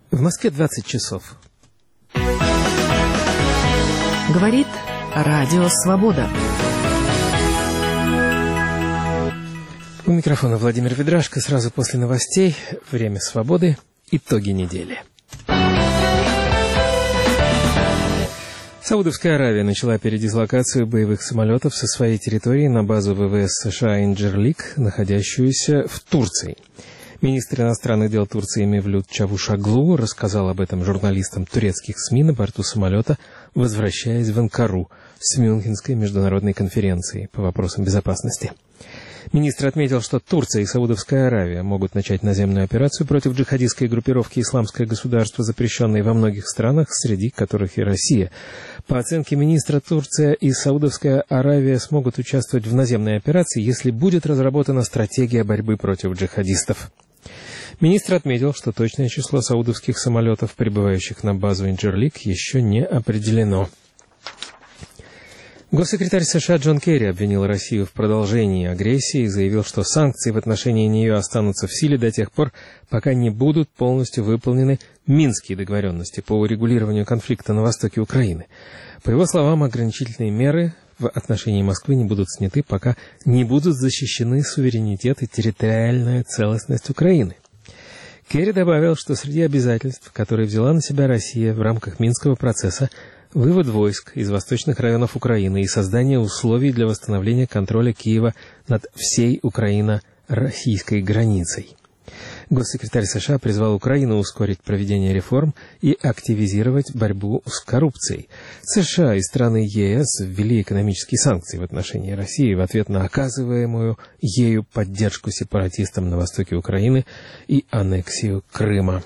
В Москве 20 часов. Говорит Радио Свобода. У микрофона Владимир Ведрашко. Сразу после новостей «Время свободы». Итоги недели. Саудовская Аравия начала передислокацию боевых самолетов со своей территории на базу ВВС США Инджерлик, находящуюся в Турции. Министр иностранных дел Турции Мевлют Чавушоглу рассказал об этом журналистам турецких СМИ на борту самолета, возвращаясь в Анкару с Мюнхенской международной конференции по вопросам безопасности. Министр отметил, что Турция и Саудовская Аравия могут начать наземную операцию против джихадистской группировки «Исламское государство», запрещенной во многих странах, среди которых и Россия. По оценке министра, Турция и Саудовская Аравия смогут участвовать в наземной операции, если будет разработана стратегия борьбы против джихадистов. Министр отметил, что точное число саудовских самолетов, прибывающих на базу Инджерлик, еще не определено. Госсекретарь США Джон Керри обвинил Россию в продолжении агрессии и заявил, что санкции в отношении нее останутся в силе до тех пор, пока не будут полностью выполнены Минские договоренности по урегулированию конфликта на востоке Украины. По его словам, ограничительные меры в отношении Москвы не будут сняты, пока не будут защищены суверенитет и территориальная целостность Украины. Керри добавил, что среди обязательств, которые взяла на себя Россия в рамках Минского процесса, вывод войск из восточных районов Украины и создание условий для восстановления контроля Киева над всей украино-российской границей. Госсекретарь США призвал Украину ускорить проведение реформ и активизировать борьбу с коррупцией. США и страны ЕС ввели экономические санкции в отношении России в ответ на оказываемую ею поддержку сепаратистам на востоке Украины и аннексию Крыма.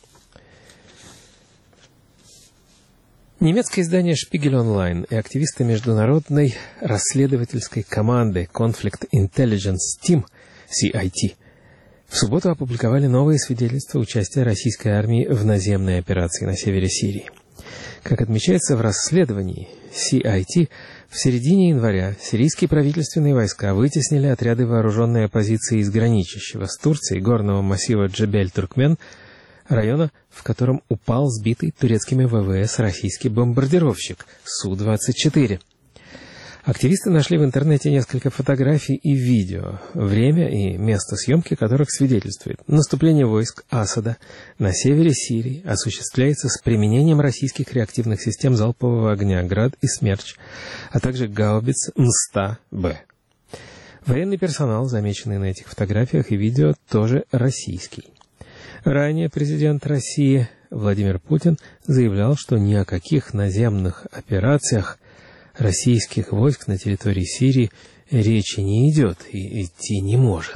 Немецкое издание «Шпигель Онлайн» и активисты международной расследовательской команды Conflict Intelligence Team, CIT, в субботу опубликовали новые свидетельства участия российской армии в наземной операции на севере Сирии. Как отмечается в расследовании CIT, в середине января сирийские правительственные войска вытеснили отряды вооруженной оппозиции из граничащего с Турцией горного массива Джебель-Туркмен, района, в котором упал сбитый турецкими ВВС российский бомбардировщик Су-24. Активисты нашли в интернете несколько фотографий и видео, время и место съемки которых свидетельствует: наступление войск Асада на севере Сирии осуществляется с применением российских реактивных систем залпового огня «Град» и «Смерч», а также гаубиц М-100Б. Военный персонал, замеченный на этих фотографиях и видео, тоже российский. Ранее президент России Владимир Путин заявлял, что ни о каких наземных операциях российских войск на территории Сирии речи не идет и идти не может.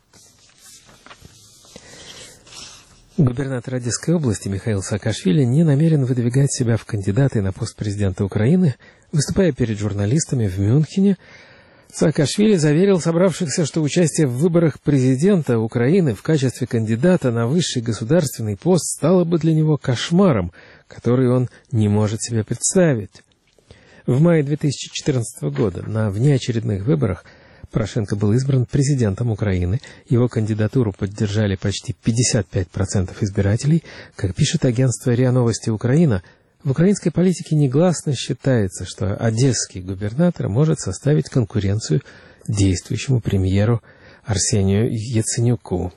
Губернатор Одесской области Михаил Саакашвили не намерен выдвигать себя в кандидаты на пост президента Украины. Выступая перед журналистами в Мюнхене, Саакашвили заверил собравшихся, что участие в выборах президента Украины в качестве кандидата на высший государственный пост стало бы для него кошмаром, который он не может себе представить. В мае 2014 года на внеочередных выборах Порошенко был избран президентом Украины. Его кандидатуру поддержали почти 55% избирателей. Как пишет агентство РИА Новости Украина, в украинской политике негласно считается, что одесский губернатор может составить конкуренцию действующему премьеру Арсению Яценюку.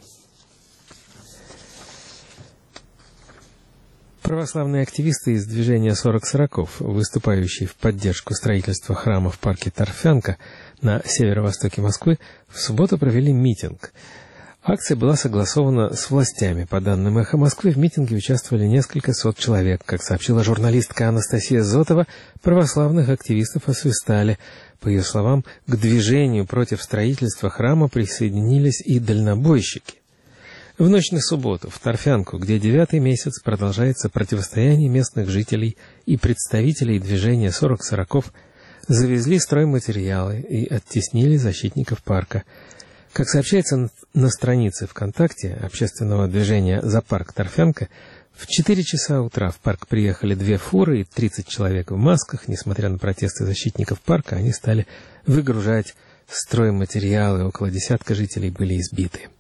Православные активисты из движения 40 Сороков, выступающие в поддержку строительства храма в парке Торфянка на северо-востоке Москвы, в субботу провели митинг. Акция была согласована с властями. По данным «Эхо Москвы», в митинге участвовали несколько сот человек. Как сообщила журналистка Анастасия Зотова, православных активистов освистали. По ее словам, к движению против строительства храма присоединились и дальнобойщики. В ночь на субботу в Торфянку, где 9-й месяц продолжается противостояние местных жителей и представителей движения 40 Сороков, завезли стройматериалы и оттеснили защитников парка. Как сообщается на странице ВКонтакте общественного движения «За парк Торфянка», в 4 часа утра в парк приехали 2 фуры и 30 человек в масках. Несмотря на протесты защитников парка, они стали выгружать стройматериалы, около десятка жителей были избиты.